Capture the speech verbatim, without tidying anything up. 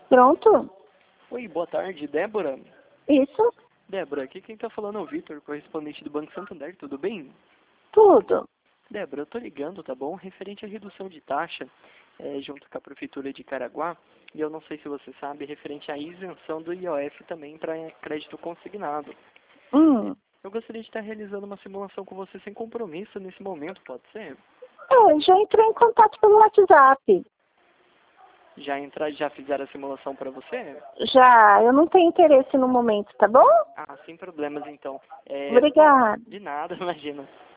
Pronto? Oi, boa tarde, Débora. Isso? Débora, aqui quem tá falando é o Vitor, correspondente do Banco Santander, tudo bem? Tudo. Débora, eu tô ligando, tá bom? Referente à redução de taxa, é, junto com a Prefeitura de Caraguá, e eu não sei se você sabe, referente à isenção do I O F também para crédito consignado. Hum. Eu gostaria de estar realizando uma simulação com você sem compromisso nesse momento, pode ser? É, já entrei em contato pelo WhatsApp. Já entrar, já fizeram a simulação para você? Já, eu não tenho interesse no momento, tá bom? Ah, sem problemas então. É, bom, Obrigada. de nada, imagina.